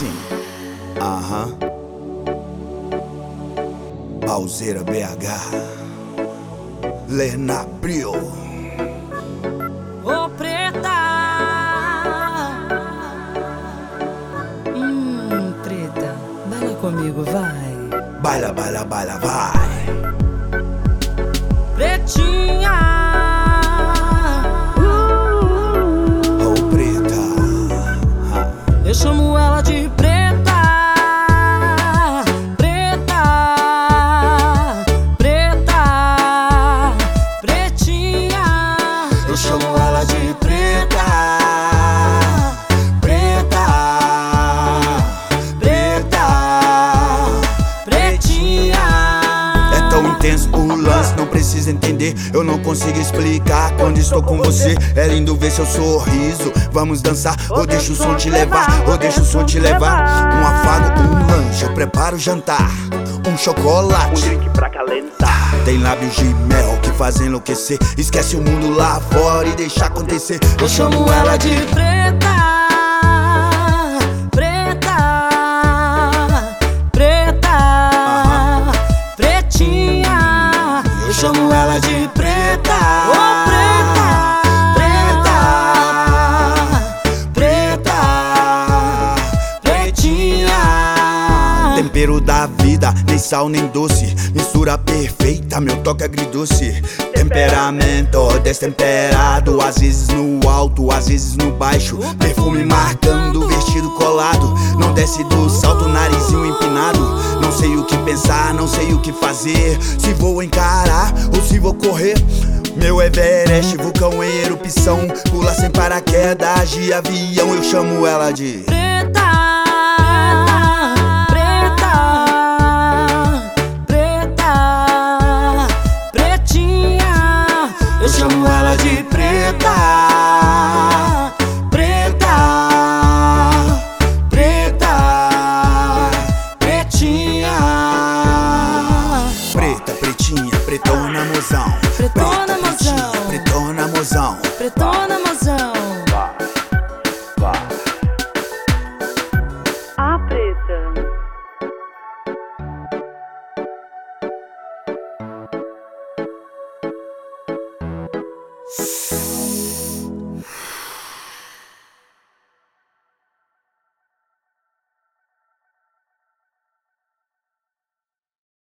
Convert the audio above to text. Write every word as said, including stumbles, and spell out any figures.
assim. Aham. Alzeira B H, Lena Brio. Ô preta, hum, preta, baila comigo, vai. Baila, baila, baila, vai. Pretinha, uh, oh preta, eu chamo ela de preta. Eu chamo ela de preta, preta, preta, pretinha. É tão intenso o lance, não precisa entender. Eu não consigo explicar quando estou com você. É lindo ver seu sorriso. Vamos dançar, ou deixa o som te levar, ou deixa o som te levar. Um afago, um lanche, eu preparo o jantar. Um chocolate, um drink pra calentar. Tem lábios de mel que fazem enlouquecer. Esquece o mundo lá fora e deixa acontecer. Eu chamo ela de preta, preta, preta, uh-huh. pretinha. Eu chamo ela de preta, oh preta, preta, preta, pretinha. Tempero da vida, nem sal nem doce. Mistura perfeita, meu toque agridoce. Temperamento destemperado, às vezes no alto, às vezes no baixo. Perfume marcando, vestido colado. Não desce do salto, narizinho empinado. Não sei o que pensar, não sei o que fazer. Se vou encarar ou se vou correr. Meu Everest, vulcão em erupção. Pula sem paraquedas de avião. Eu chamo ela de preta, eu chamo ela de preta, preta, preta, pretinha. Preta, pretinha, pretona, mozão. pretona, mozão, pretona, mozão. pretona,